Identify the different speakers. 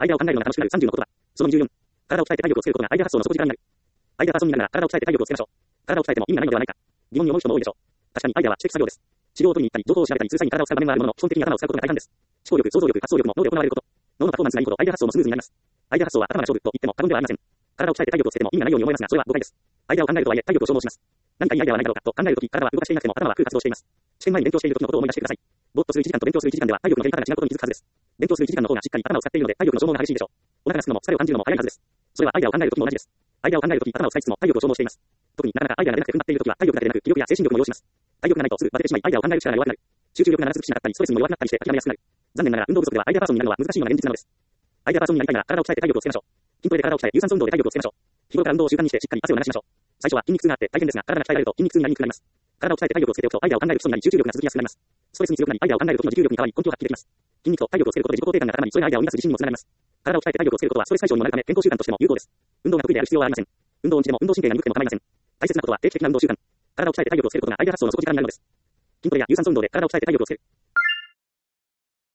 Speaker 1: アイデアを考えるのが楽しくなる30の言葉。その24。体を鍛えて体力をつけることがアイデア発想の底力になる。アイデアパーソンになるなら体を鍛えて体力をつけましょう。体を鍛えても意味がないのではないか。疑問に思う人も多いでしょう。確かにアイデアは知的作業です。治療を取りに行ったり、情報を調べたり、通算に体を使う場面はあるものの、基本的に頭を使うことが大半です。思考力、想像力、発想力も脳で行われること。脳のパフォーマンスがいいほどアイデア発想もスムーズになります。アイデア発想は頭が勝負と言っても過言ではありません。体を鍛えて体力をつけても意味がないように思いますが、それは誤解です。アイデアを考えるとはいえ体力を消耗します。何かいいアイデアはないだろうかと考えるとき、体は動かしていなくても頭は空活動しています。試験前に勉強している時のことを思い出してください。ぼーっとする1時間と勉強する1時間では体力の減り方が違うことに気づくはずです。勉強する1時間の方がしっかり頭を使っているので体力の消耗が激しいでしょう。お腹が空くのも疲れを感じるのも早いはずです。それはアイデアを考えるときも同じです。アイデアを考えるとき頭を使いつつも体力を消耗しています。特になかなかアイデアが出なくて踏ん張っているときは体力だけでなく気力や精神力も要します。体力がないとすぐバテてしまいアイデアを考える力が弱くなる。集中力がならずしなかったりストレスにも弱くなったりして諦めやすくなる。残念ながら運動不足ではアイデアパーソンになるのは難しいのが現実なのです。アイデアパーソンになりたいなら体を鍛えて体力をつけましょう。筋トレで体を鍛え、有酸素運動で体力をつけましょう。日頃から運動を習慣にしてしっかり汗を流しましょう。最初は筋肉痛があって大変ですが、体が鍛えられると筋肉痛になりにくくなります。体を鍛えて体力をつけておくとアイデアを考える基礎になり集中力が続きやすくなります。ストレスに強くなりアイデアを考える時の持久力に変わり根拠を発揮できます。筋肉と体力をつけることで自己肯定感が高まり、それがアイデアを生み出す自信にもつながります。体を鍛えて体力をつけることはストレス解消にもなるため健康習慣としても有効です。運動が得意である必要はありません。運動音痴でも運動神経が鈍くても構いません。大切なことは定期的な運動習慣。体を鍛えて体力をつけることがアイデア発想の底力になるのです。筋トレや有酸素運動で体を鍛えて体力をつける。